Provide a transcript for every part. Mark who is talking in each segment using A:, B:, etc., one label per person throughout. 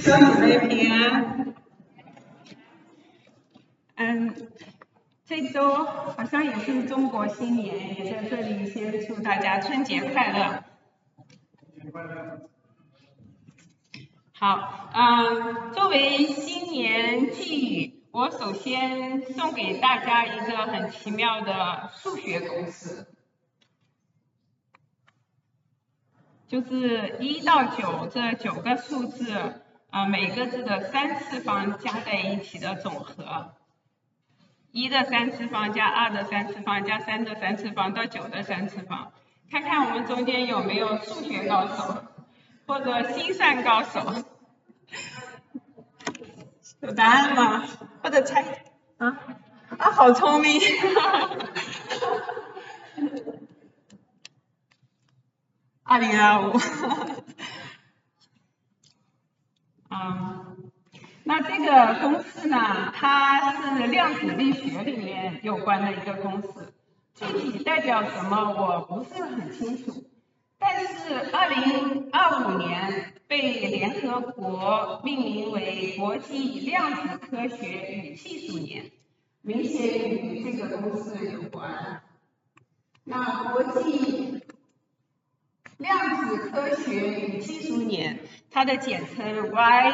A: 兄姊妹平安。这周好像也是中国新年，也在这里先祝大家春节快乐。好，作为新年寄语，我首先送给大家一个很奇妙的数学公式，就是1到9这9个数字，每个字的3次方加在一起的总和。1的3次方加2的3次方加3的3次方到9的3次方，看看我们中间有没有数学高手或者心算高手，有答案吗？或者猜？好聪明！2025那这个公式呢，它是量子力学里面有关的一个公式，具体代表什么我不是很清楚。但是2025年被联合国命名为国际量子科学与技术年，明显与这个公式有关。那国际量子科学与技术年，它的简称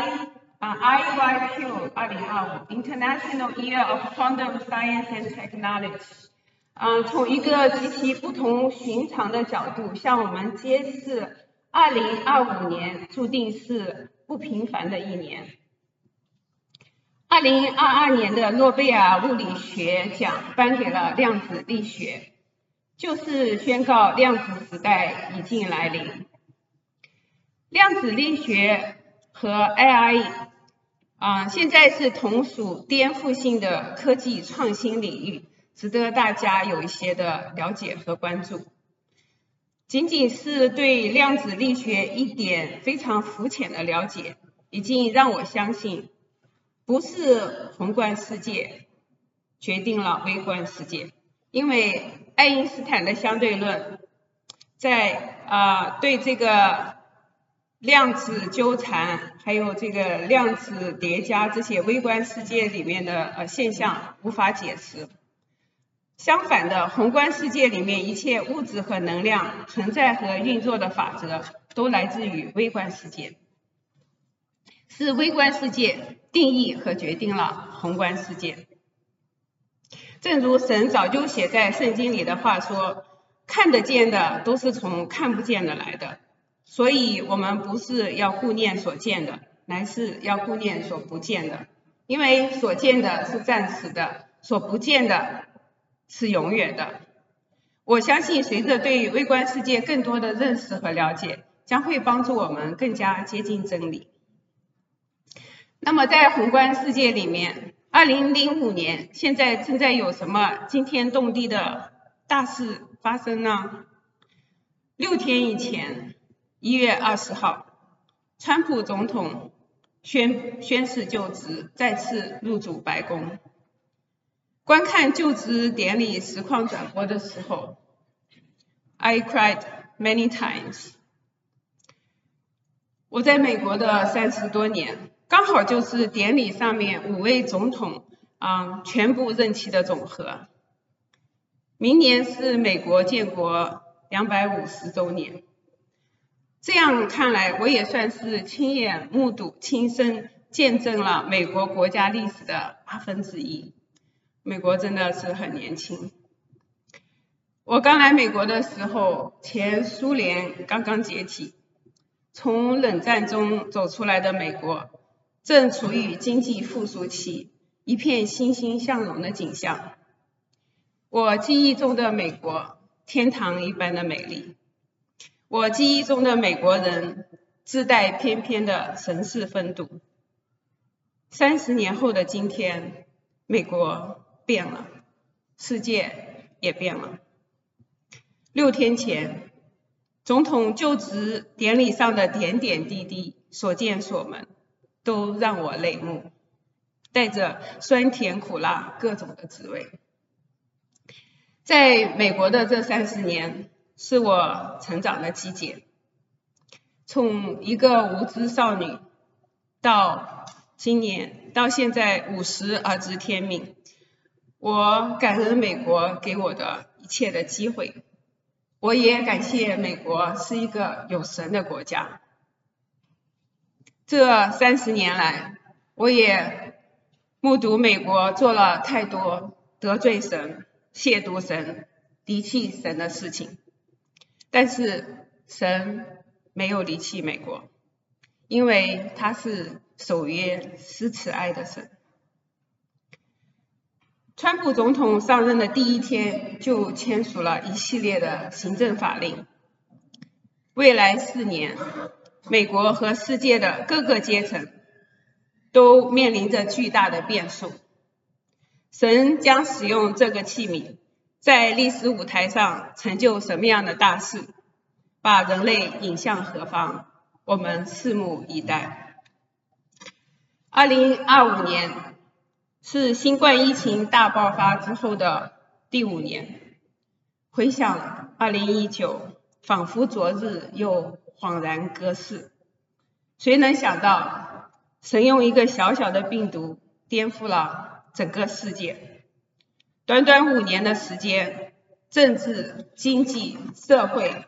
A: IYQ 2025 International Year of Quantum Science and Technology。从一个极其不同寻常的角度，向我们揭示2025年注定是不平凡的一年。2022年的诺贝尔物理学奖颁给了量子力学，就是宣告量子时代已经来临。量子力学和 AI现在是同属颠覆性的科技创新领域，值得大家有一些的了解和关注。仅仅是对量子力学一点非常肤浅的了解，已经让我相信，不是宏观世界决定了微观世界，因为爱因斯坦的相对论在对这个量子纠缠还有这个量子叠加这些微观世界里面的现象无法解释。相反的，宏观世界里面一切物质和能量存在和运作的法则都来自于微观世界，是微观世界定义和决定了宏观世界。正如神早就写在圣经里的话说，看得见的都是从看不见的来的，所以我们不是要顾念所见的，乃是要顾念所不见的，因为所见的是暂时的，所不见的是永远的。我相信随着对微观世界更多的认识和了解，将会帮助我们更加接近真理。那么在宏观世界里面，2005年现在正在有什么惊天动地的大事发生呢？6天以前，1月20号，川普总统宣誓就职，再次入主白宫。观看就职典礼实况转播的时候 ，I cried many times。我在美国的30多年，刚好就是典礼上面5位总统全部任期的总和。明年是美国建国250周年。这样看来，我也算是亲眼目睹、亲身见证了美国国家历史的1/8。美国真的是很年轻。我刚来美国的时候，前苏联刚刚解体，从冷战中走出来的美国正处于经济复苏期，一片欣欣向荣的景象。我记忆中的美国，天堂一般的美丽。我记忆中的美国人自带翩翩的绅士风度。30年后的今天，美国变了，世界也变了。6天前，总统就职典礼上的点点滴滴、所见所闻，都让我泪目，带着酸甜苦辣各种的滋味。在美国的这30年，是我成长的季节，从一个无知少女到今年到现在50而知天命，我感恩美国给我的一切的机会，我也感谢美国是一个有神的国家。这30年来，我也目睹美国做了太多得罪神、亵渎神、离弃神的事情，但是神没有离弃美国，因为他是守约施慈爱的神。川普总统上任的第一天就签署了一系列的行政法令，未来4年，美国和世界的各个阶层都面临着巨大的变数。神将使用这个器皿，在历史舞台上成就什么样的大事，把人类引向何方，我们拭目以待。2025年是新冠疫情大爆发之后的第5年，回想2019，仿佛昨日又恍然隔世。谁能想到，神用一个小小的病毒颠覆了整个世界？短短5年的时间，政治、经济、社会、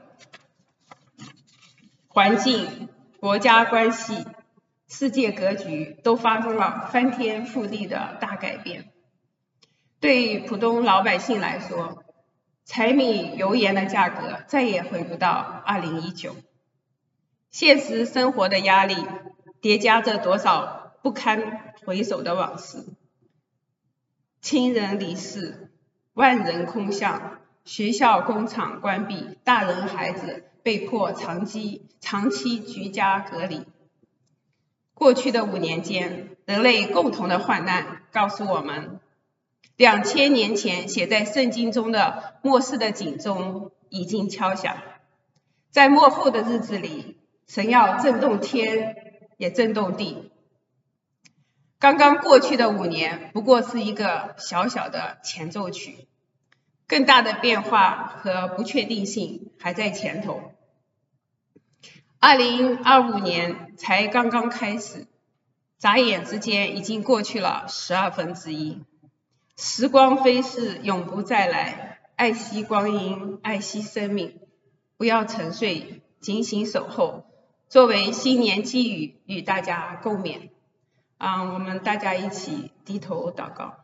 A: 环境、国家关系、世界格局都发生了翻天覆地的大改变。对普通老百姓来说，柴米油盐的价格再也回不到2019。现实生活的压力叠加着多少不堪回首的往事，亲人离世，万人空巷，学校工厂关闭，大人孩子被迫长期居家隔离。过去的5年间，人类共同的患难告诉我们，2000年前写在圣经中的末世的警钟已经敲响。在末后的日子里，神要震动天，也震动地。刚刚过去的5年不过是一个小小的前奏曲，更大的变化和不确定性还在前头。2025年才刚刚开始，眨眼之间已经过去了1/12。时光飞逝，永不再来，爱惜光阴，爱惜生命，不要沉睡，警醒守候。作为新年寄语，与大家共勉。我们大家一起低头祷告。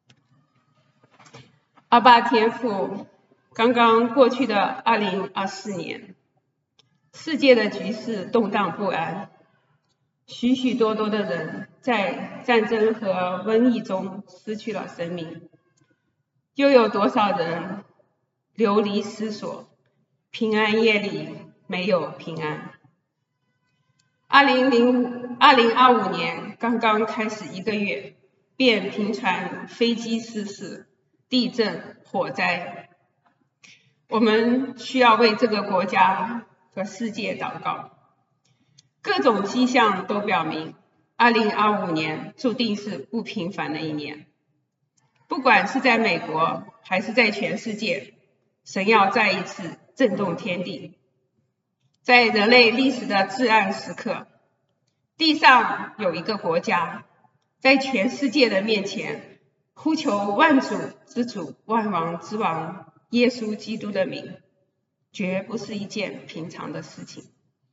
A: 阿爸天父，刚刚过去的2024年，世界的局势动荡不安，许许多多的人在战争和瘟疫中失去了生命，又有多少人流离失所，平安夜里没有平安。2025年刚刚开始1个月，便频传飞机失事、地震、火灾。我们需要为这个国家和世界祷告。各种迹象都表明，2025年注定是不平凡的一年。不管是在美国还是在全世界，神要再一次震动天地。在人类历史的至暗时刻，地上有一个国家，在全世界的面前呼求万主之主、万王之王耶稣基督的名，绝不是一件平常的事情。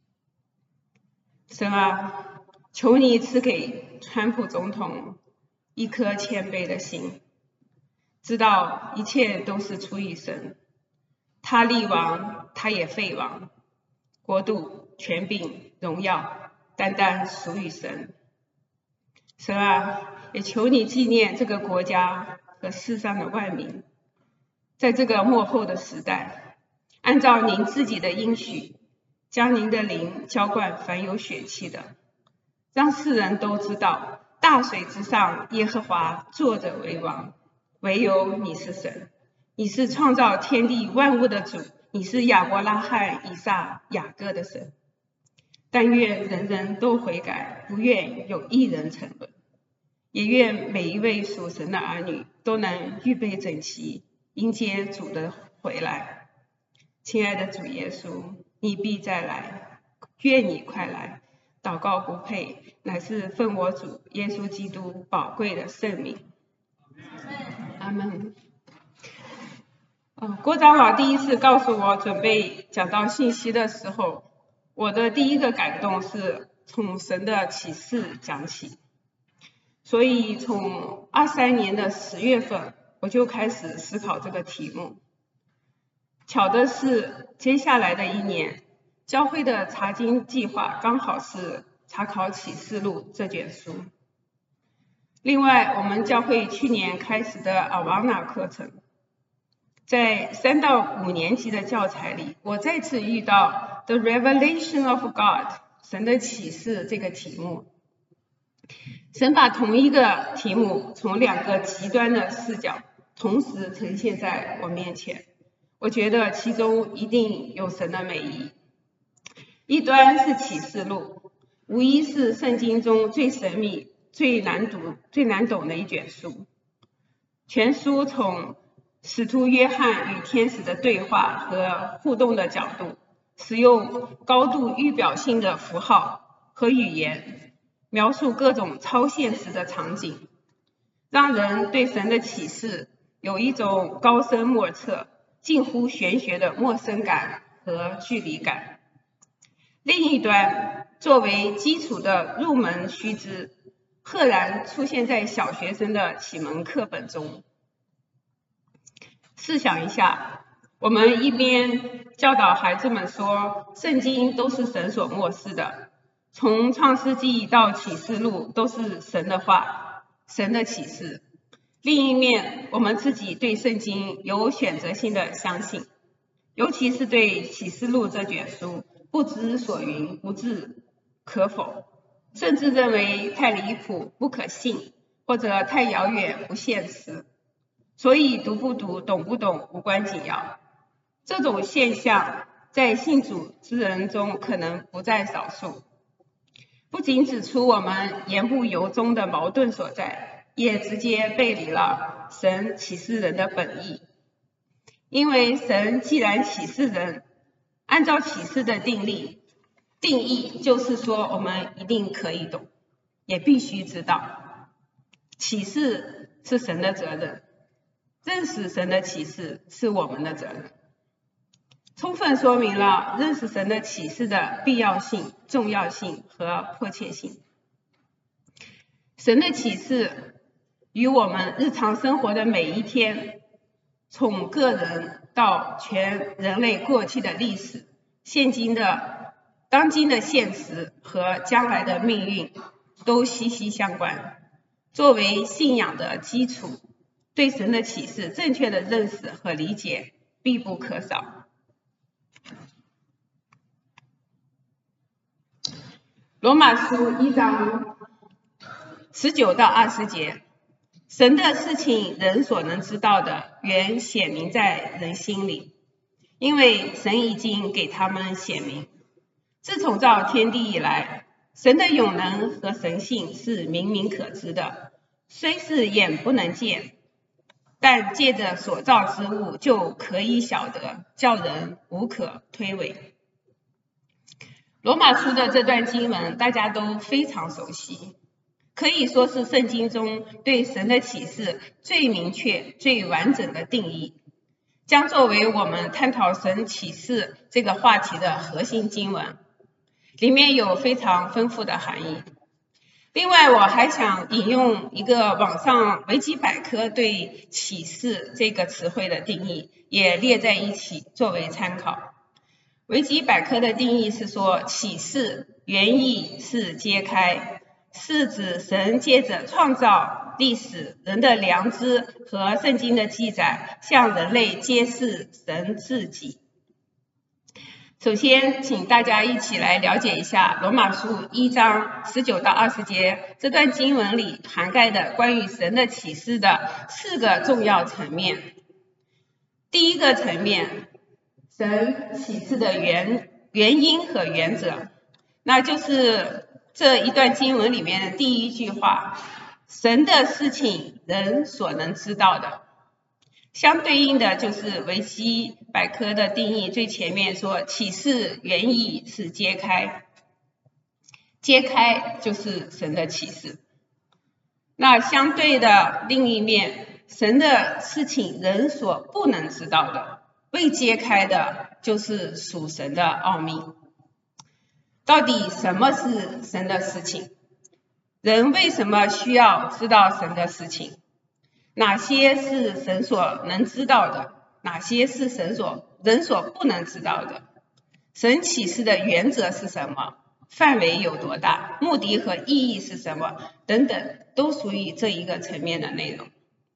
A: 神啊，求你赐给川普总统一颗谦卑的心，知道一切都是出于神，他立王，他也废王，国度、权柄、荣耀单单属于神。神啊，也求你纪念这个国家和世上的万民，在这个末后的时代，按照您自己的应许，将您的灵浇灌凡有血气的，让世人都知道大水之上耶和华坐着为王，唯有你是神，你是创造天地万物的主，你是亚伯拉罕、以撒、雅各的神。但愿人人都悔改，不愿有一人沉沦，也愿每一位属神的儿女都能预备整齐，迎接主的回来。亲爱的主耶稣，你必再来，愿你快来。 祷告不配，乃是奉我主耶稣基督宝贵的圣名。阿们。郭长老第一次告诉我准备讲道信息的时候，我的第一个感动是从神的启示讲起。所以从23年的10月份，我就开始思考这个题目。巧的是，接下来的一年，教会的查经计划刚好是查考启示录这卷书。另外，我们教会去年开始的阿瓦纳课程，在3到5年级的教材里，我再次遇到 The Revelation of God 神的启示这个题目。神把同一个题目从2个极端的视角同时呈现在我面前，我觉得其中一定有神的美意。一端是启示录，无疑是圣经中最神秘、最难读、最难懂的一卷书。全书从使徒约翰与天使的对话和互动的角度，使用高度预表性的符号和语言，描述各种超现实的场景，让人对神的启示有一种高深莫测、近乎玄学的陌生感和距离感。另一端，作为基础的入门须知，赫然出现在小学生的启蒙课本中。试想一下，我们一边教导孩子们说，圣经都是神所默示的，从创世纪到启示录都是神的话，神的启示。另一面，我们自己对圣经有选择性的相信，尤其是对启示录这卷书不知所云，不置可否，甚至认为太离谱不可信，或者太遥远不现实，所以读不读懂不懂无关紧要。这种现象在信主之人中可能不在少数，不仅指出我们言不由衷的矛盾所在，也直接背离了神启示人的本意。因为神既然启示人，按照启示的定义就是说我们一定可以懂，也必须知道。启示是神的责任，认识神的启示是我们的责任，充分说明了认识神的启示的必要性、重要性和迫切性。神的启示与我们日常生活的每一天，从个人到全人类过去的历史、当今的现实和将来的命运都息息相关。作为信仰的基础，对神的启示正确的认识和理解必不可少。罗马书1章19到20节，神的事情人所能知道的，原显明在人心里，因为神已经给他们显明。自从造天地以来，神的永能和神性是明明可知的，虽是眼不能见，但借着所造之物就可以晓得，叫人无可推诿。罗马书的这段经文大家都非常熟悉，可以说是圣经中对神的启示最明确、最完整的定义，将作为我们探讨神启示这个话题的核心经文，里面有非常丰富的含义。另外，我还想引用一个网上维基百科对启示这个词汇的定义，也列在一起作为参考。维基百科的定义是说，启示原意是揭开，是指神借着创造、历史、人的良知和圣经的记载，向人类揭示神自己。首先，请大家一起来了解一下罗马书1章19到20节这段经文里涵盖的关于神的启示的4个重要层面。第一个层面，神启示的原因和原则，那就是这一段经文里面的第一句话，神的事情人所能知道的。相对应的就是维基百科的定义最前面说，启示原意是揭开。 揭开就是神的启示。那相对的另一面，神的事情人所不能知道的，未揭开的就是属神的奥秘。到底什么是神的事情？人为什么需要知道神的事情？哪些是神所能知道的？哪些是人所不能知道的？神启示的原则是什么？范围有多大？目的和意义是什么？等等，都属于这一个层面的内容。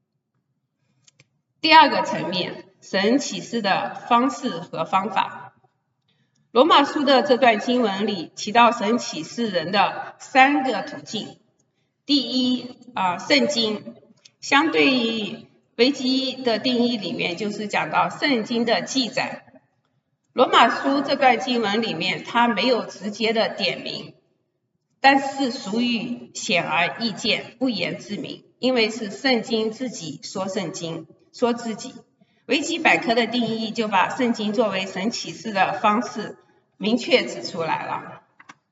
A: 第二个层面，神启示的方式和方法。罗马书的这段经文里提到神启示人的3个途径。第一，圣经，相对于维基的定义里面就是讲到圣经的记载。罗马书这段经文里面它没有直接的点名，但是属于显而易见，不言自明，因为是圣经自己说圣经，说自己。维基百科的定义就把圣经作为神启示的方式明确指出来了。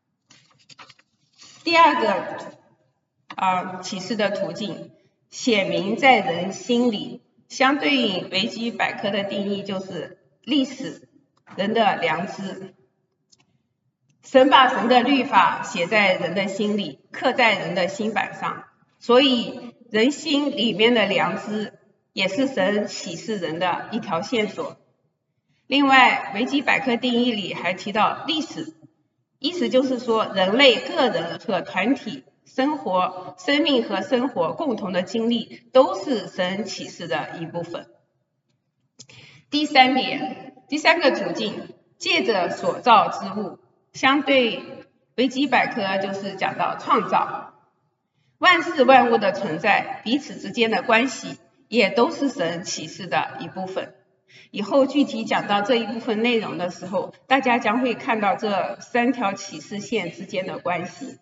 A: 第二个启示的途径，显明在人心里，相对应维基百科的定义就是历史，人的良知。神把神的律法写在人的心里，刻在人的心板上，所以人心里面的良知也是神启示人的一条线索。另外，维基百科定义里还提到历史，意思就是说人类个人和团体生命和生活共同的经历都是神启示的一部分。第三个途径，借着所造之物，相对维基百科就是讲到创造，万事万物的存在，彼此之间的关系也都是神启示的一部分。以后具体讲到这一部分内容的时候，大家将会看到这3条启示线之间的关系。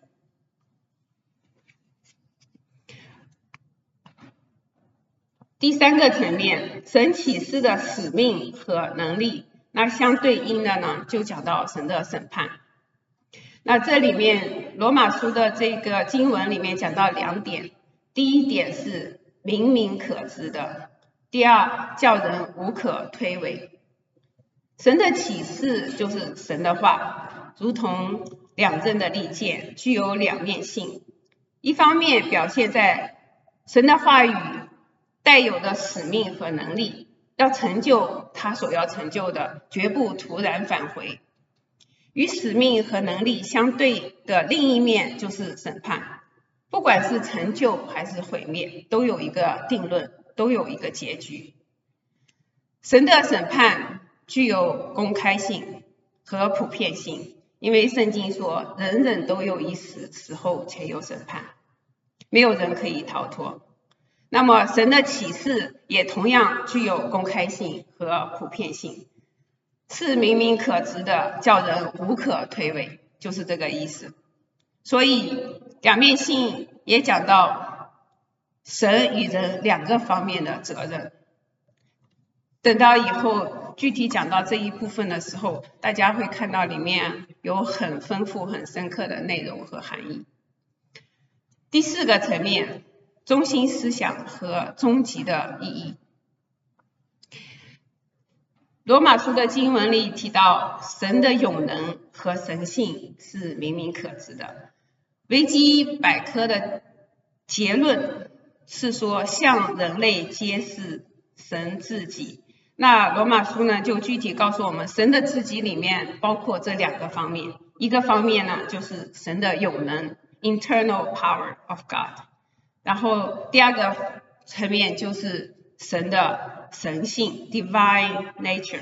A: 第3个层面，神启示的使命和能力，那相对应的呢，就讲到神的审判。那这里面罗马书的这个经文里面讲到2点，第一点是明明可知的，第二叫人无可推诿。神的启示就是神的话，如同两刃的利剑，具有两面性。一方面表现在神的话语带有的使命和能力，要成就他所要成就的，绝不突然返回。与使命和能力相对的另一面就是审判，不管是成就还是毁灭，都有一个定论，都有一个结局。神的审判具有公开性和普遍性，因为圣经说人人都有一死，死后且有审判，没有人可以逃脱。那么神的启示也同样具有公开性和普遍性，是明明可知的，叫人无可推诿，就是这个意思。所以两面性也讲到神与人两个方面的责任。等到以后具体讲到这一部分的时候，大家会看到里面有很丰富很深刻的内容和含义。第4个层面，中心思想和终极的意义。罗马书的经文里提到神的永能和神性是明明可知的。维基百科的结论是说向人类揭示神自己。那罗马书呢就具体告诉我们，神的自己里面包括这2个方面，一个方面呢就是神的永能 internal power of God， 然后第2个层面就是神的神性 divine nature。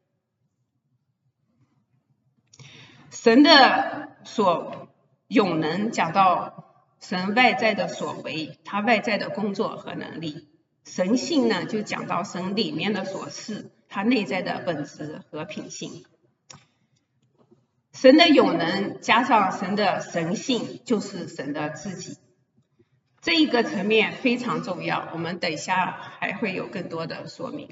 A: 神的永能讲到神外在的所为，他外在的工作和能力。神性呢就讲到神里面的所事，他内在的本质和品性。神的永能加上神的神性，就是神的自己。这一个层面非常重要，我们等一下还会有更多的说明。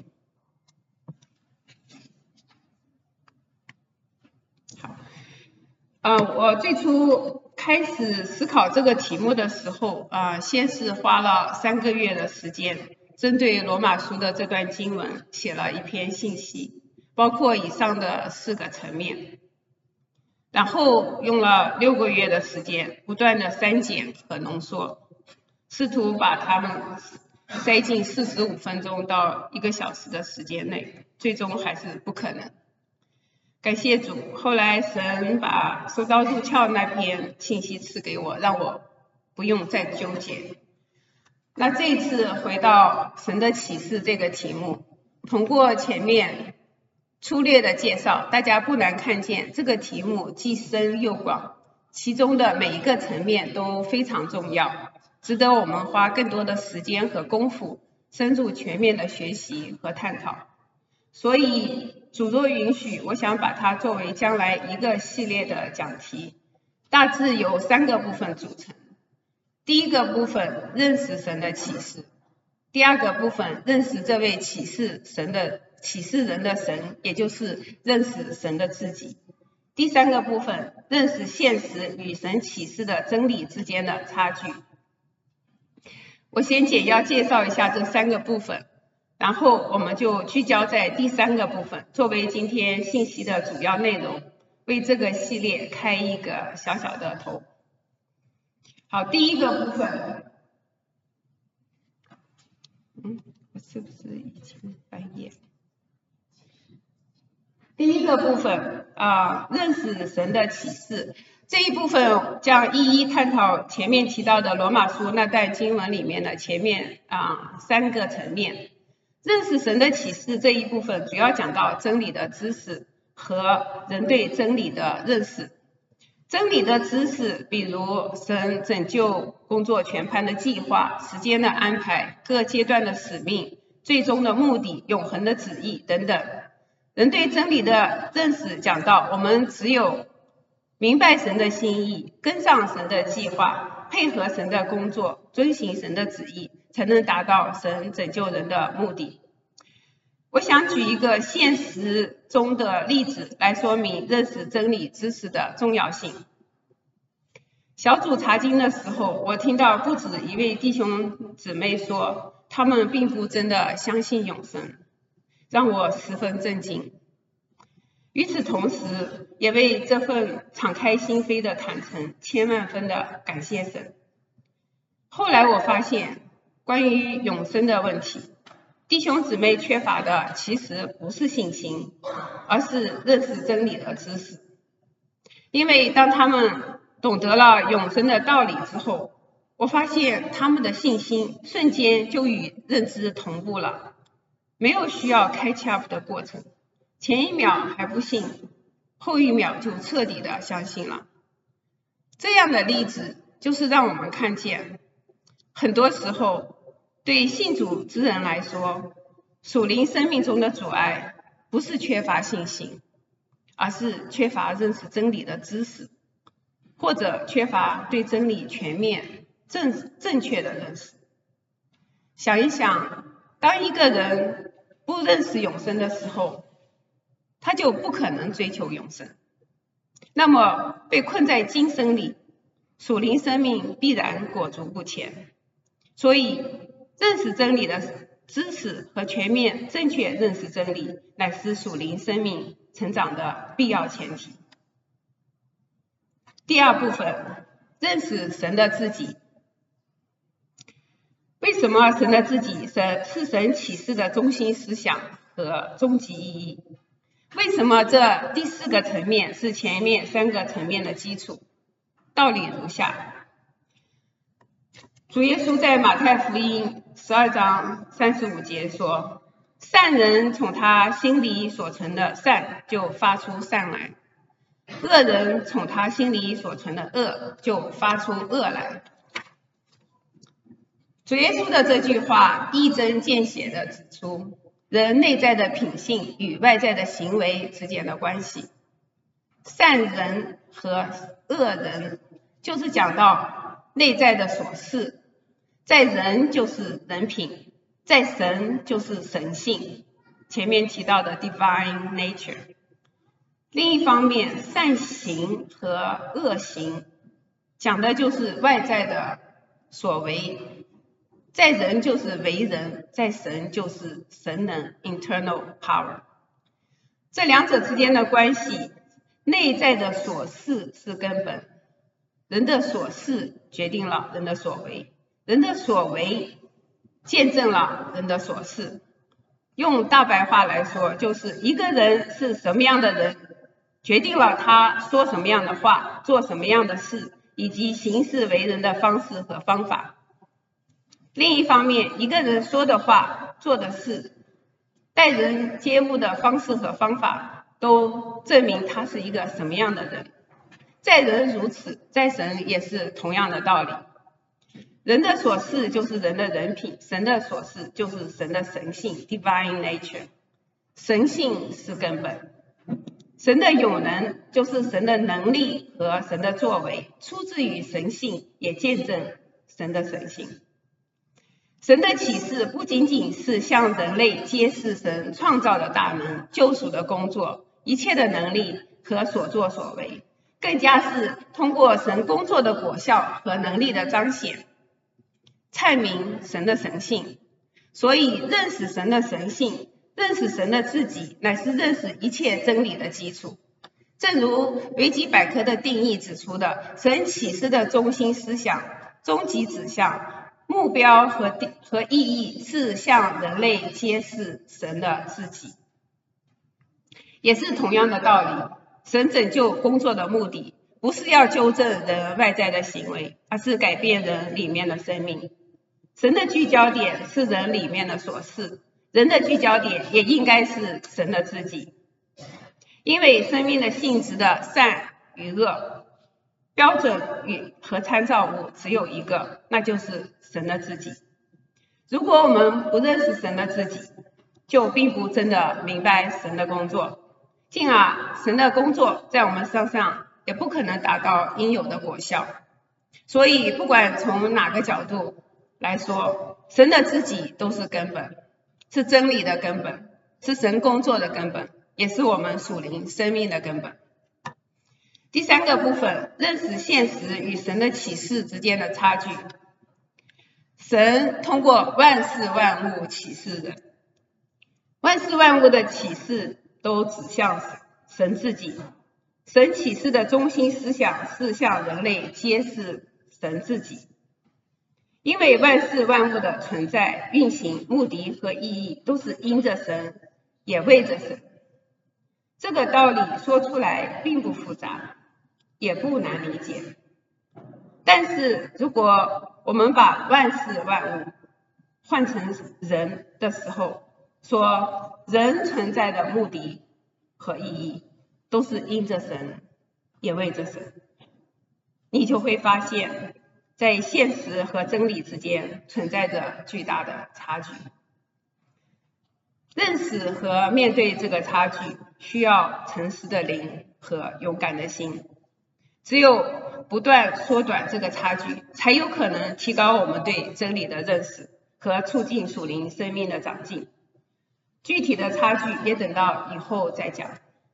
A: 好，我最初开始思考这个题目的时候，先是花了3个月的时间，针对罗马书的这段经文写了一篇信息，包括以上的4个层面，然后用了6个月的时间，不断的删减和浓缩，试图把它们塞进45分钟到1个小时的时间内，最终还是不可能。感谢主，后来神把收到入鞘那篇信息赐给我，让我不用再纠结。那这一次回到神的启示这个题目，通过前面粗略的介绍，大家不难看见这个题目既深又广，其中的每一个层面都非常重要，值得我们花更多的时间和功夫深入全面的学习和探讨。所以主若允许，我想把它作为将来一个系列的讲题，大致由3个部分组成。第一个部分，认识神的启示；第二个部分，认识这位启示人的神，也就是认识神的自己；第三个部分，认识现实与神启示的真理之间的差距。我先简要介绍一下这3个部分，然后我们就聚焦在第3个部分，作为今天信息的主要内容，为这个系列开一个小小的头。好，第一个部分，我是不是已经翻页？第一个部分认识神的启示，这一部分将一一探讨前面提到的罗马书那段经文里面的前面3个层面。认识神的启示这一部分主要讲到真理的知识和人对真理的认识。真理的知识，比如神拯救工作全盘的计划、时间的安排、各阶段的使命、最终的目的、永恒的旨意等等。人对真理的认识讲到，我们只有明白神的心意，跟上神的计划，配合神的工作，遵行神的旨意，才能达到神拯救人的目的。我想举一个现实中的例子来说明认识真理知识的重要性。小组查经的时候，我听到不止一位弟兄姊妹说，他们并不真的相信永生，让我十分震惊。与此同时，也为这份敞开心扉的坦诚千万分的感谢神。后来我发现，关于永生的问题，弟兄姊妹缺乏的其实不是信心，而是认识真理的知识。因为当他们懂得了永生的道理之后，我发现他们的信心瞬间就与认知同步了，没有需要catch up的过程，前一秒还不信，后一秒就彻底的相信了。这样的例子就是让我们看见，很多时候对信主之人来说，属灵生命中的阻碍不是缺乏信心，而是缺乏认识真理的知识，或者缺乏对真理全面正确的认识。想一想，当一个人不认识永生的时候，他就不可能追求永生。那么被困在今生里，属灵生命必然裹足不前。所以认识真理的知识和全面正确认识真理，乃是属灵生命成长的必要前提。第二部分，认识神的自己。为什么神的自己是神启示的中心思想和终极意义？为什么这第4个层面是前面3个层面的基础？道理如下。主耶稣在马太福音12章35节说，善人从他心里所存的善就发出善来，恶人从他心里所存的恶就发出恶来。主耶稣的这句话一针见血地指出人内在的品性与外在的行为之间的关系。善人和恶人就是讲到内在的所事，在人就是人品，在神就是神性，前面提到的 divine nature。另一方面，善行和恶行讲的就是外在的所为，在人就是为人，在神就是神能 internal power。这两者之间的关系，内在的所事是根本，人的所事决定了人的所为，人的所为见证了人的所事。用大白话来说，就是一个人是什么样的人，决定了他说什么样的话，做什么样的事，以及行事为人的方式和方法。另一方面，一个人说的话、做的事、待人接物的方式和方法，都证明他是一个什么样的人。在人如此，在神也是同样的道理。人的所事就是人的人品，神的所事就是神的神性 divine nature。 神性是根本，神的有能就是神的能力和神的作为，出自于神性，也见证神的神性。神的启示不仅仅是向人类揭示神创造的大能、救赎的工作、一切的能力和所作所为，更加是通过神工作的果效和能力的彰显，阐明神的神性。所以认识神的神性，认识神的自己，乃是认识一切真理的基础。正如维基百科的定义指出的，神启示的中心思想、终极指向、目标和意义是向人类揭示神的自己。也是同样的道理，神拯救工作的目的不是要纠正人外在的行为，而是改变人里面的生命。神的聚焦点是人里面的所事，人的聚焦点也应该是神的自己。因为生命的性质的善与恶，标准和参照物只有一个，那就是神的自己。如果我们不认识神的自己，就并不真的明白神的工作，进而神的工作在我们身上也不可能达到应有的果效。所以不管从哪个角度来说，神的自己都是根本，是真理的根本，是神工作的根本，也是我们属灵生命的根本。第三个部分，认识现实与神的启示之间的差距。神通过万事万物启示人，万事万物的启示都指向神自己。神启示的中心思想是向人类揭示神自己。因为万事万物的存在、运行、目的和意义都是因着神，也为着神。这个道理说出来并不复杂，也不难理解。但是如果我们把万事万物换成人的时候，说人存在的目的和意义都是因着神，也为着神，你就会发现在现实和真理之间存在着巨大的差距。认识和面对这个差距，需要诚实的灵和勇敢的心。只有不断缩短这个差距，才有可能提高我们对真理的认识和促进属灵生命的长进。具体的差距也等到以后再讲。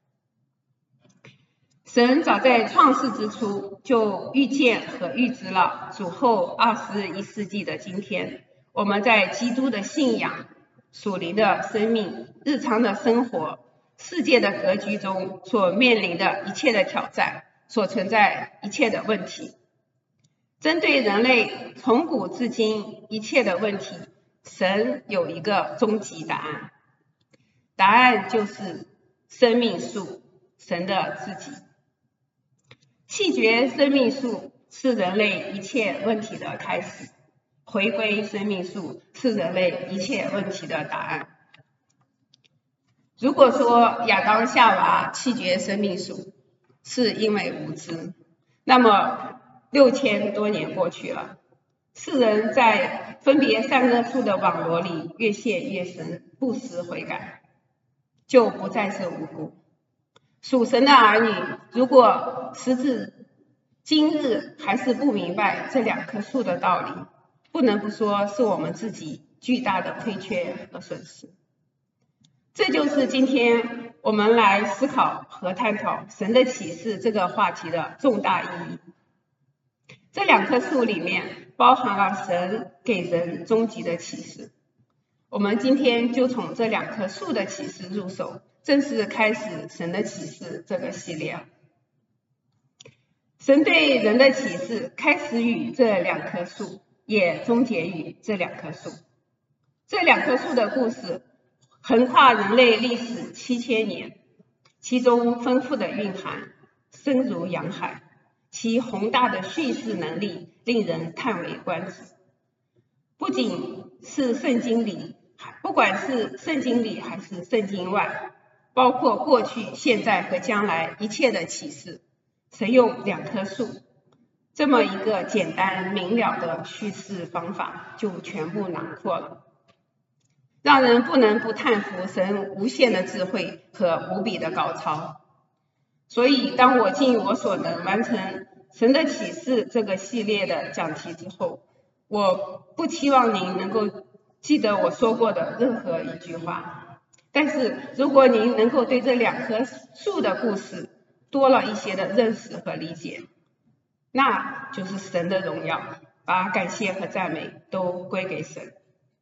A: 神早在创世之初就预见和预知了主后21世纪的今天，我们在基督的信仰、属灵的生命、日常的生活、世界的格局中所面临的一切的挑战，所存在一切的问题。针对人类从古至今一切的问题，神有一个终极答案。答案就是生命树，神的自己。弃绝生命树是人类一切问题的开始，回归生命树是人类一切问题的答案。如果说亚当夏娃弃绝生命树是因为无知，那么6000多年过去了，世人在分别善恶树的网罗里越陷越深，不思悔改，就不再是无辜。属神的儿女，如果时至今日还是不明白这2棵树的道理，不能不说是我们自己巨大的亏缺和损失。这就是今天我们来思考和探讨神的启示这个话题的重大意义。 这2棵树里面包含了神给人终极的启示。我们今天就从这2棵树的启示入手，正式开始神的启示这个系列。神对人的启示开始于这2棵树，也终结于这2棵树。这2棵树的故事横跨人类历史7000年，其中丰富的蕴含深如洋海，其宏大的叙事能力令人叹为观止。不仅是圣经里，不管是圣经里还是圣经外，包括过去、现在和将来一切的启示，神用2棵树这么一个简单明了的叙事方法就全部囊括了，让人不能不叹服神无限的智慧和无比的高超。所以当我尽我所能完成神的启示这个系列的讲题之后，我不期望您能够记得我说过的任何一句话，但是如果您能够对这2棵树的故事多了一些的认识和理解，那就是神的荣耀，把感谢和赞美都归给神。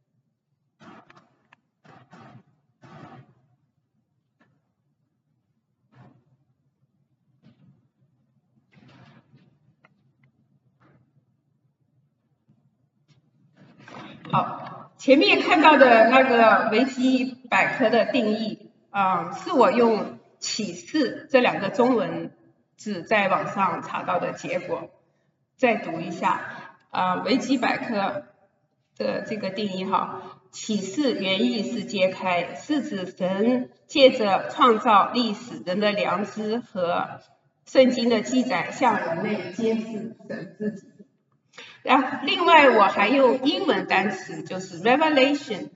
A: 好，前面看到的那个维基百科的定义，是我用启示这2个中文字在网上查到的结果。再读一下，维基百科的这个定义哈，启示原意是揭开，是指神借着创造历史人的良知和圣经的记载向人类揭示神自己。另外我还用英文单词，就是 revelation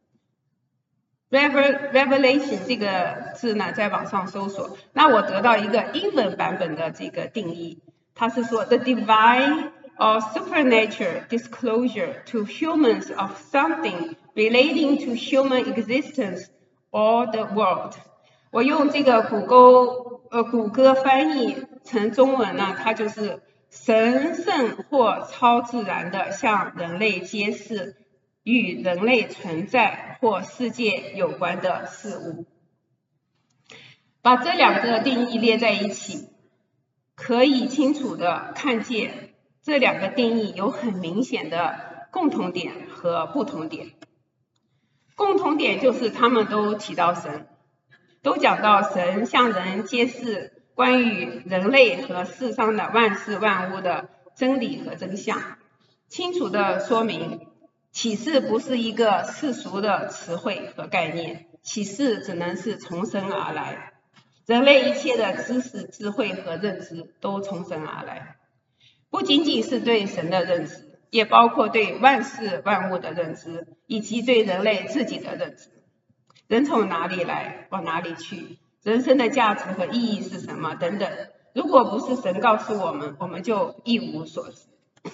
A: 这个字呢，在网上搜索，那我得到一个英文版本的这个定义，它是说 the divine or supernatural disclosure to humans of something relating to human existence or the world。 我用这个谷歌翻译成中文呢，它就是神圣或超自然的向人类揭示与人类存在或世界有关的事物。把这2个定义列在一起，可以清楚地看见这2个定义有很明显的共同点和不同点。共同点就是他们都提到神，都讲到神向人揭示关于人类和世上的万事万物的真理和真相，清楚地说明启示不是一个世俗的词汇和概念，启示只能是从神而来，人类一切的知识、智慧和认知都从神而来，不仅仅是对神的认知，也包括对万事万物的认知，以及对人类自己的认知。人从哪里来，往哪里去，人生的价值和意义是什么等等，如果不是神告诉我们，我们就一无所知。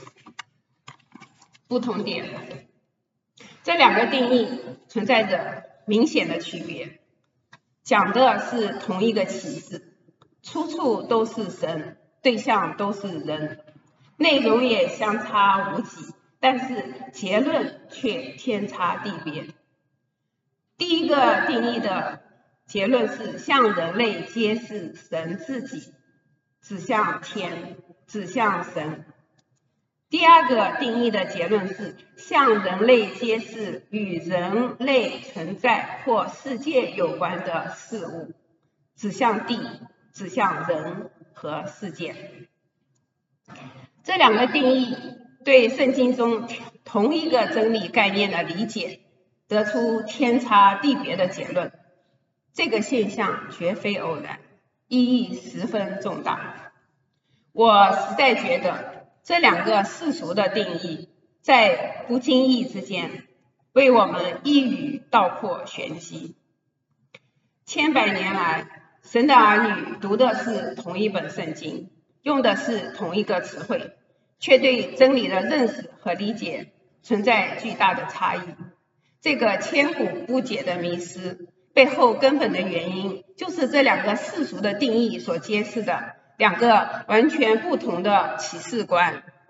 A: 不同点，这2个定义存在着明显的区别，讲的是同一个启示，出处都是神，对象都是人，内容也相差无几，但是结论却天差地别。第一个定义的结论是向人类揭示神自己，指向天，指向神。第2个定义的结论是向人类揭示与人类存在或世界有关的事物，指向地，指向人和世界。这2个定义对圣经中同一个真理概念的理解得出天差地别的结论，这个现象绝非偶然，意义十分重大。我实在觉得这2个世俗的定义在不经意之间为我们一语道破玄机。千百年来，神的儿女读的是同一本圣经，用的是同一个词汇，却对真理的认识和理解存在巨大的差异。这个千古不解的迷思背后根本的原因，就是这2个世俗的定义所揭示的2个完全不同的启示观，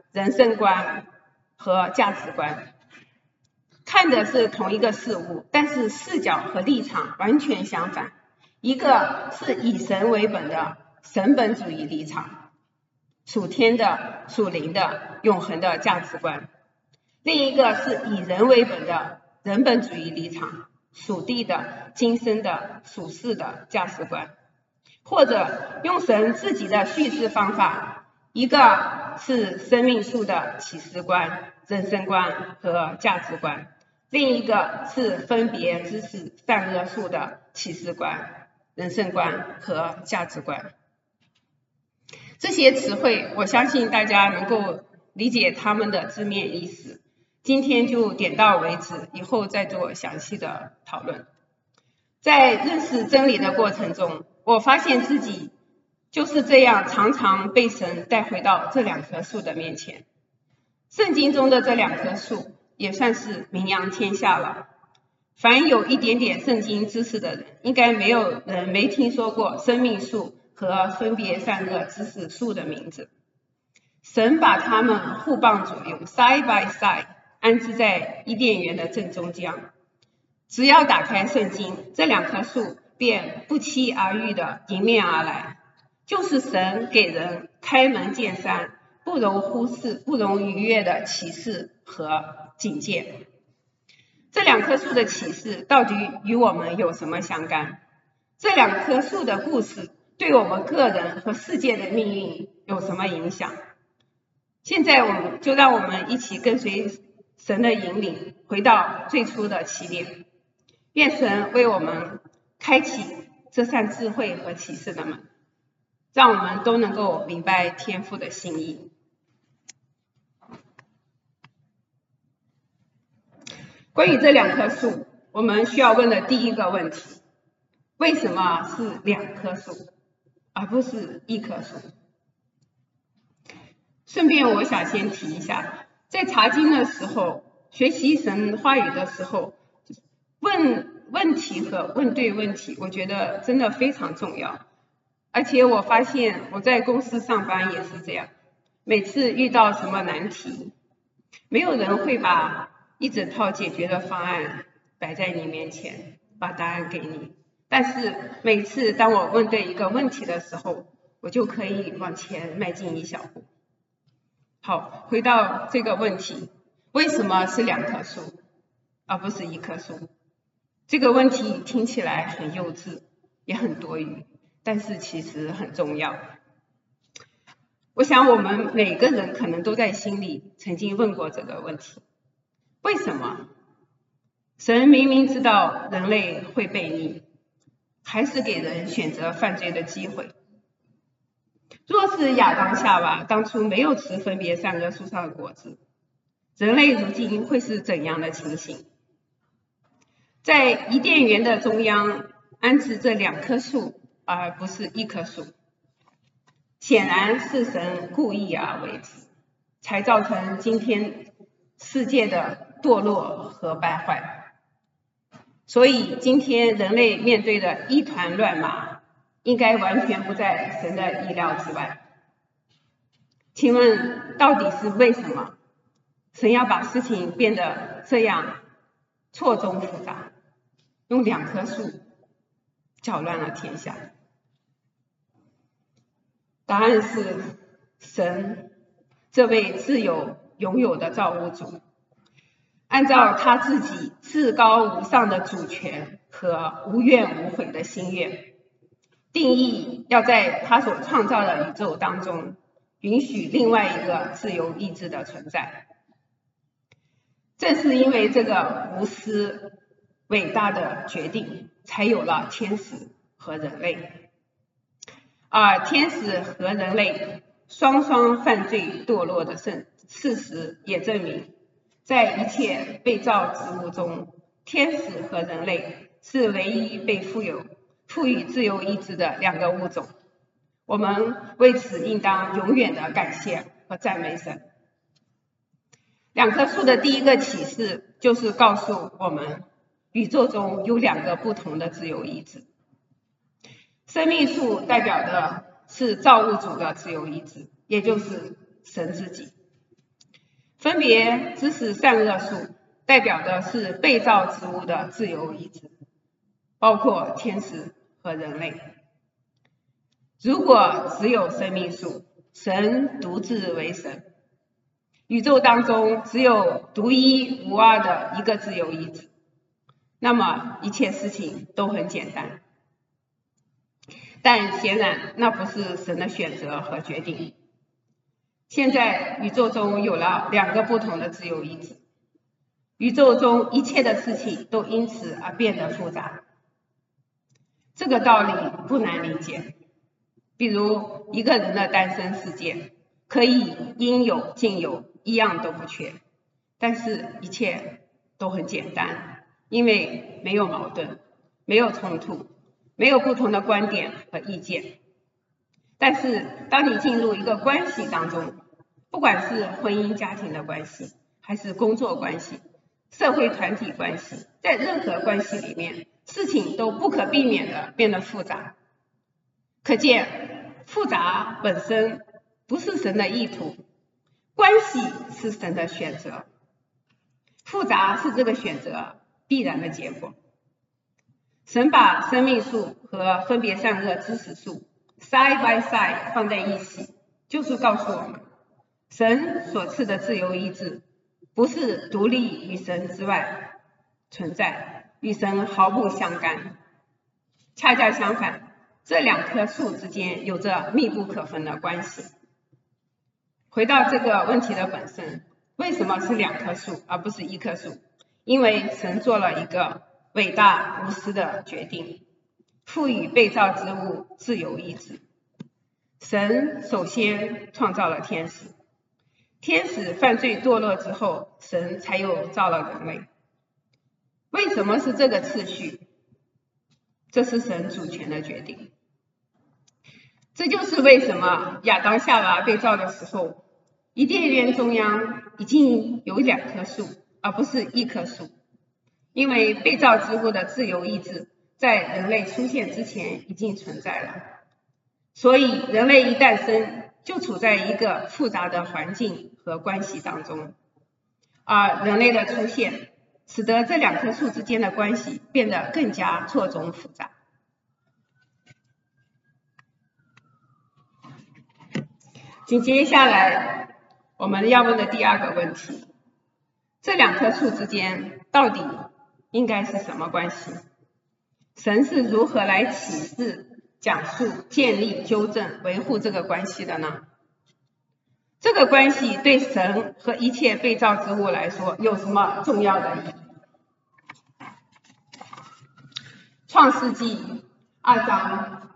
A: 人生观和价值观。看的是同一个事物，但是视角和立场完全相反。一个是以神为本的神本主义立场，属天的、属灵的、永恒的价值观；另一个是以人为本的人本主义立场，属地的、今生的、属世的价值观。或者用神自己的叙事方法，一个是生命树的启示观、人生观和价值观，另一个是分别知识善恶树的启示观、人生观和价值观。这些词汇我相信大家能够理解它们的字面意思，今天就点到为止，以后再做详细的讨论。在认识真理的过程中，我发现自己就是这样常常被神带回到这两棵树的面前。圣经中的这两棵树也算是名扬天下了，凡有一点点圣经知识的人，应该没有人没听说过生命树和分别善恶知识树的名字。神把它们互傍左右 side by side 安置在伊甸园的正中央，只要打开圣经，这两棵树便不期而遇的迎面而来，就是神给人开门见山、不容忽视、不容逾越的启示和警戒。这两棵树的启示到底与我们有什么相干？这两棵树的故事对我们个人和世界的命运有什么影响？现在让我们一起跟随神的引领，回到最初的起点。愿神为我们开启这扇智慧和启示的门，让我们都能够明白天父的心意。关于这两棵树，我们需要问的第一个问题：为什么是两棵树，而不是一棵树？顺便我想先提一下，在查经的时候，学习神话语的时候，问问题和问对问题，我觉得真的非常重要。而且我发现我在公司上班也是这样，每次遇到什么难题，没有人会把一整套解决的方案摆在你面前，把答案给你。但是每次当我问对一个问题的时候，我就可以往前迈进一小步。好，回到这个问题，为什么是两棵树，而不是一棵树？这个问题听起来很幼稚，也很多余，但是其实很重要。我想我们每个人可能都在心里曾经问过这个问题：为什么神明明知道人类会悖逆，还是给人选择犯罪的机会？若是亚当夏娃当初没有吃分别善恶树上的果子，人类如今会是怎样的情形？在伊甸园的中央安置这两棵树，而不是一棵树，显然是神故意而为之，才造成今天世界的堕落和败坏。所以今天人类面对的一团乱麻，应该完全不在神的意料之外。请问到底是为什么神要把事情变得这样错综复杂，用两棵树搅乱了天下？答案是神这位自有永有的造物主，按照他自己至高无上的主权和无怨无悔的心愿，定义要在他所创造的宇宙当中允许另外一个自由意志的存在。正是因为这个无私伟大的决定，才有了天使和人类。而天使和人类双双犯罪堕落的事实也证明，在一切被造之物中，天使和人类是唯一被赋予自由意志的两个物种。我们为此应当永远的感谢和赞美神。两棵树的第一个启示就是告诉我们，宇宙中有两个不同的自由意志。生命树代表的是造物主的自由意志，也就是神自己。 分别指使善恶树代表的是被造之物的自由意志，包括天使和人类。如果只有生命树，神独自为神，宇宙当中只有独一无二的一个自由意志，那么一切事情都很简单。但显然那不是神的选择和决定。现在宇宙中有了两个不同的自由意志，宇宙中一切的事情都因此而变得复杂。这个道理不难理解，比如一个人的诞生世界可以应有尽有，一样都不缺，但是一切都很简单，因为没有矛盾，没有冲突，没有不同的观点和意见。但是当你进入一个关系当中，不管是婚姻家庭的关系，还是工作关系、社会团体关系，在任何关系里面，事情都不可避免的变得复杂。可见复杂本身不是神的意图，关系是神的选择，复杂是这个选择必然的结果。神把生命树和分别善恶知识树 side by side 放在一起，就是告诉我们，神所赐的自由意志不是独立于神之外存在，与神毫不相干。恰恰相反，这两棵树之间有着密不可分的关系。回到这个问题的本身，为什么是两棵树而不是一棵树？因为神做了一个伟大无私的决定，赋予被造之物自由意志。神首先创造了天使，天使犯罪堕落之后，神才又造了人类。为什么是这个次序？这是神主权的决定。这就是为什么亚当夏娃被造的时候，伊甸园中央已经有两棵树，而不是一棵树。因为被造之物的自由意志在人类出现之前已经存在了，所以人类一诞生就处在一个复杂的环境和关系当中，而人类的出现使得这两棵树之间的关系变得更加错综复杂。紧接下来我们要问的第二个问题，这两棵树之间到底应该是什么关系？神是如何来启示、讲述、建立、纠正、维护这个关系的呢？这个关系对神和一切被造之物来说有什么重要的意义？创世纪2章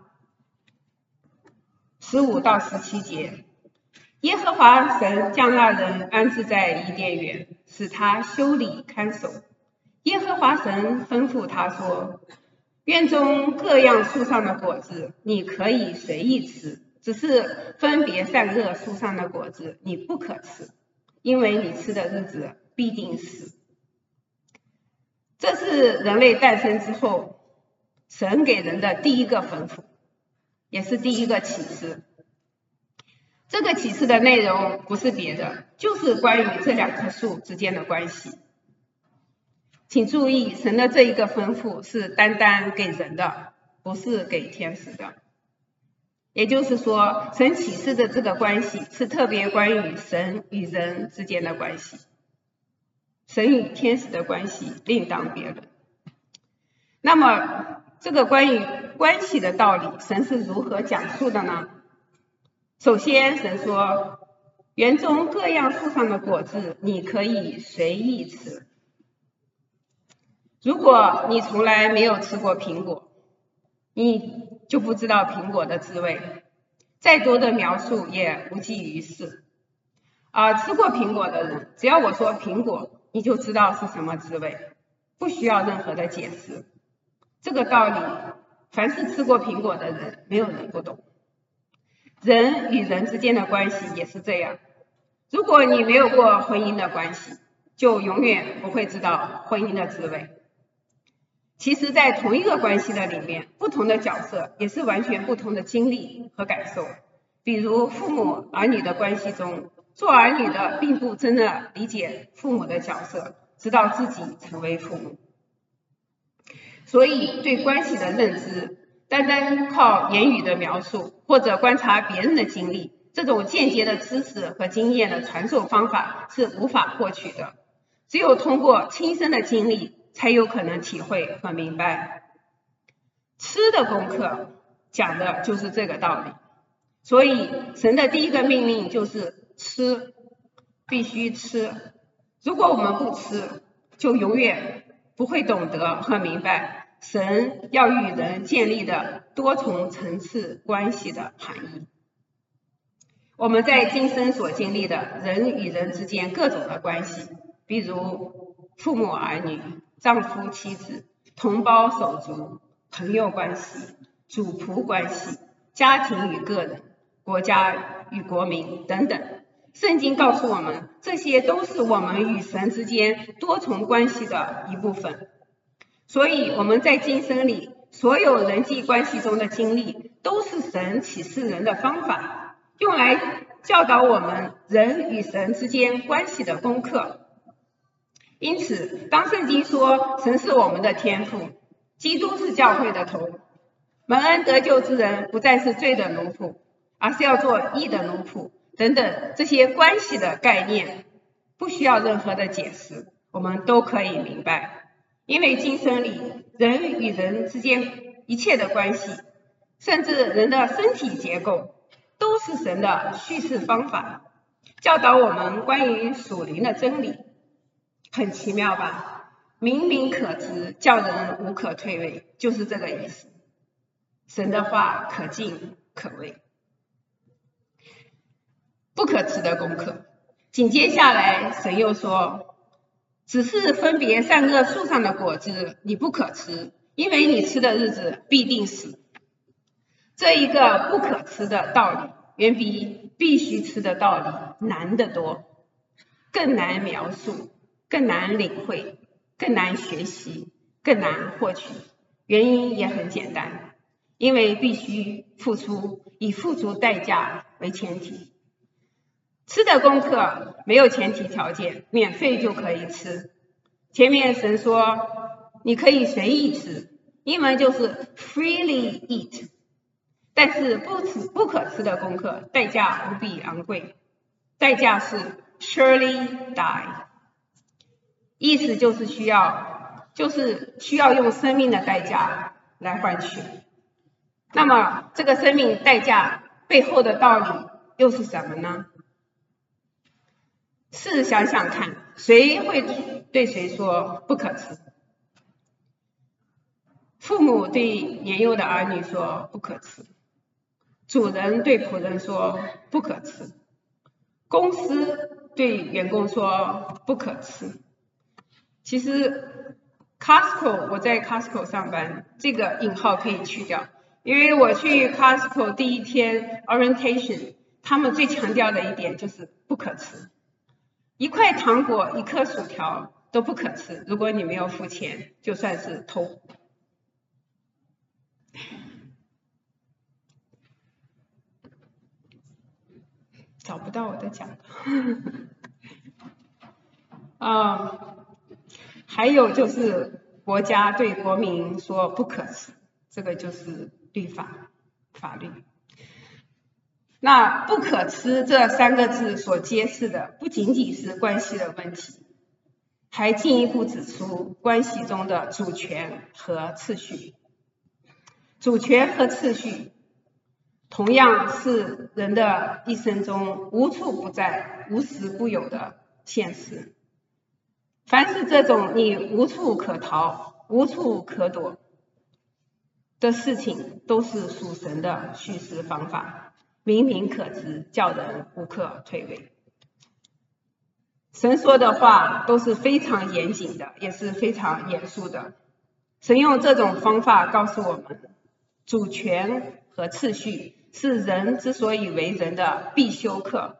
A: 15到17节，耶和华神将那人安置在伊甸园，使他修理看守。耶和华神吩咐他说，园中各样树上的果子你可以随意吃，只是分别善恶树上的果子你不可吃，因为你吃的日子必定死。这是人类诞生之后神给人的第一个吩咐，也是第一个启示。这个启示的内容不是别的，就是关于这两棵树之间的关系。请注意，神的这一个吩咐是单单给人的，不是给天使的。也就是说，神启示的这个关系是特别关于神与人之间的关系，神与天使的关系另当别论。那么这个关于关系的道理，神是如何讲述的呢？首先神说，园中各样树上的果子你可以随意吃。如果你从来没有吃过苹果，你就不知道苹果的滋味，再多的描述也无济于事。吃过苹果的人，只要我说苹果，你就知道是什么滋味，不需要任何的解释。这个道理，凡是吃过苹果的人，没有人不懂。人与人之间的关系也是这样，如果你没有过婚姻的关系，就永远不会知道婚姻的滋味。其实在同一个关系的里面，不同的角色也是完全不同的经历和感受。比如父母儿女的关系中， 做儿女的并不真的理解父母的角色，直到自己成为父母。所以对关系的认知，单单靠言语的描述或者观察别人的经历，这种间接的知识和经验的传授方法是无法获取的。只有通过亲身的经历，才有可能体会和明白。吃的功课讲的就是这个道理。所以神的第一个命令就是吃，必须吃。如果我们不吃，就永远不会懂得和明白神要与人建立的多重层次关系的含义。我们在今生所经历的人与人之间各种的关系，比如父母儿女、丈夫妻子、同胞手足、朋友关系、主仆关系、家庭与个人、国家与国民等等。圣经告诉我们，这些都是我们与神之间多重关系的一部分。所以我们在今生里所有人际关系中的经历，都是神启示人的方法，用来教导我们人与神之间关系的功课。因此，当圣经说神是我们的天父，基督是教会的头，蒙恩得救之人不再是罪的奴仆，而是要做义的奴仆等等，这些关系的概念不需要任何的解释，我们都可以明白。因为今生里人与人之间一切的关系，甚至人的身体结构，都是神的叙事方法，教导我们关于属灵的真理。很奇妙吧？明明可知，叫人无可退位，就是这个意思。神的话可敬可畏。不可吃的功课。紧接下来神又说，只是分别善恶树上的果子你不可吃，因为你吃的日子必定死。这一个不可吃的道理，远比必须吃的道理难得多，更难描述，更难领会，更难学习，更难获取。原因也很简单，因为必须付出，以付出代价为前提。吃的功课没有前提条件，免费就可以吃。前面神说你可以随意吃，英文就是 freely eat， 但是不可吃的功课代价无比昂贵，代价是 surely die， 意思就是需要用生命的代价来换取。那么这个生命代价背后的道理又是什么呢？试想想看，谁会对谁说不可吃？父母对年幼的儿女说不可吃，主人对仆人说不可吃，公司对员工说不可吃。其实 Costco， 我在 Costco 上班，这个引号可以去掉，因为我去 Costco 第一天 orientation， 他们最强调的一点就是不可吃。一块糖果，一颗薯条都不可吃，如果你没有付钱，就算是偷。找不到我的讲稿。还有就是国家对国民说不可吃，这个就是法律。那不可吃这3个字所揭示的不仅仅是关系的问题，还进一步指出关系中的主权和次序。主权和次序同样是人的一生中无处不在、无时不有的现实。凡是这种你无处可逃、无处可躲的事情，都是属神的叙事方法，明明可知，叫人无可退位。神说的话都是非常严谨的，也是非常严肃的。神用这种方法告诉我们，主权和次序是人之所以为人的必修课。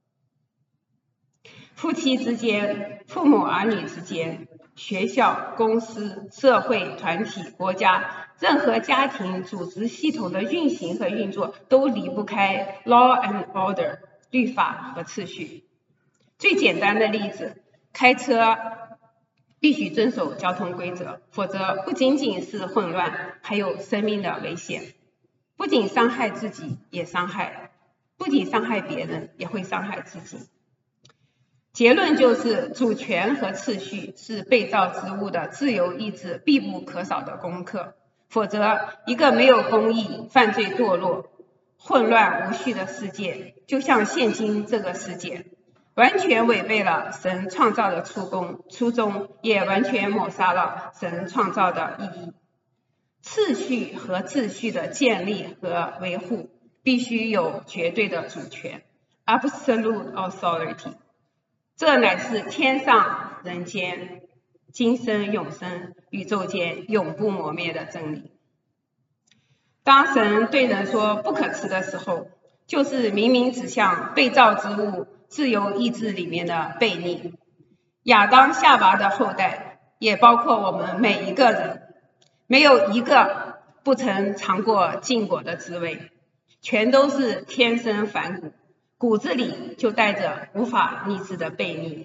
A: 夫妻之间、父母儿女之间、学校、公司、社会、团体、国家，任何家庭组织系统的运行和运作都离不开 law and order， 律法和次序。最简单的例子，开车必须遵守交通规则，否则不仅仅是混乱，还有生命的危险。不仅伤害自己，不仅伤害别人，也会伤害自己。结论就是，主权和次序是被造之物的自由意志必不可少的功课，否则一个没有公义、犯罪堕落、混乱无序的世界，就像现今这个世界，完全违背了神创造的初衷，也完全抹杀了神创造的意义。次序和秩序的建立和维护必须有绝对的主权 （absolute authority）， 这乃是天上人间、今生永生、宇宙间永不磨灭的真理。当神对人说不可吃的时候，就是明明指向被造之物自由意志里面的悖逆。亚当夏娃的后代，也包括我们每一个人，没有一个不曾尝过禁果的滋味，全都是天生反骨，骨子里就带着无法抑制的悖逆。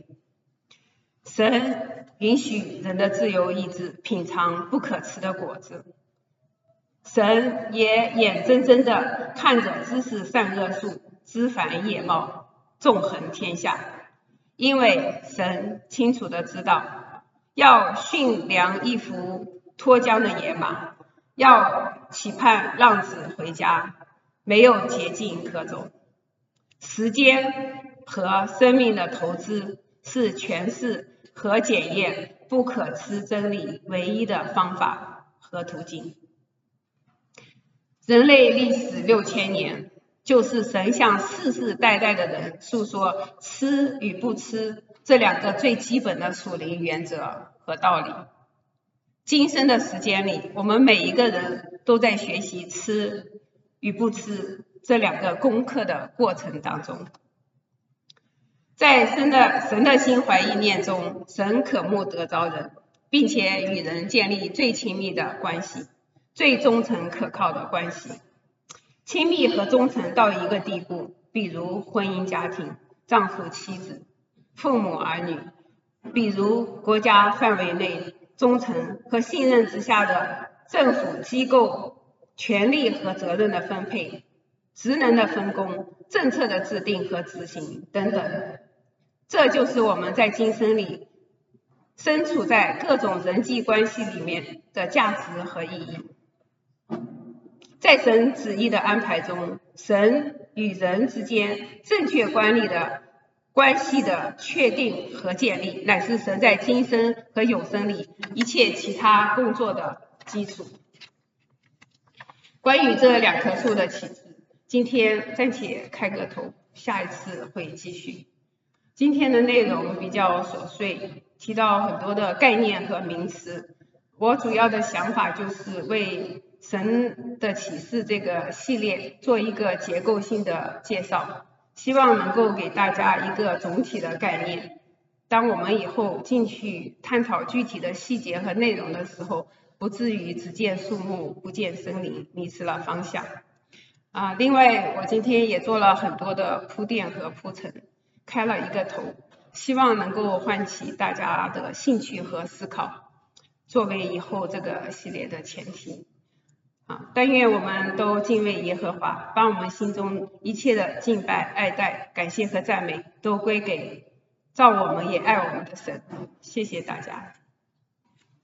A: 神允许人的自由意志品尝不可吃的果子，神也眼睁睁地看着知识善恶树枝繁叶茂，纵横天下，因为神清楚地知道，要驯良一幅脱缰的野马，要期盼浪子回家，没有捷径可走。时间和生命的投资是诠释和检验不可知真理唯一的方法和途径。人类历史6000年，就是神向世世代代的人诉说吃与不吃这两个最基本的属灵原则和道理。今生的时间里，我们每一个人都在学习吃与不吃这两个功课的过程当中。在神的心怀意念中，神渴慕得着人，并且与人建立最亲密的关系，最忠诚可靠的关系。亲密和忠诚到一个地步，比如婚姻家庭、丈夫妻子、父母儿女，比如国家范围内忠诚和信任之下的政府机构权力和责任的分配、职能的分工、政策的制定和执行等等。这就是我们在今生里身处在各种人际关系里面的价值和意义。在神旨意的安排中，神与人之间正确管理的关系的确定和建立，乃是神在今生和永生里一切其他工作的基础。关于这2棵树的启示，今天暂且开个头，下一次会继续。今天的内容比较琐碎，提到很多的概念和名词。我主要的想法就是为神的启示这个系列做一个结构性的介绍，希望能够给大家一个总体的概念。当我们以后进去探讨具体的细节和内容的时候，不至于只见树木不见森林，迷失了方向。另外我今天也做了很多的铺垫和铺陈，开了一个头，希望能够唤起大家的兴趣和思考，作为以后这个系列的前提。但愿我们都敬畏耶和华，把我们心中一切的敬拜、爱戴、感谢和赞美都归给造我们也爱我们的神。谢谢大家。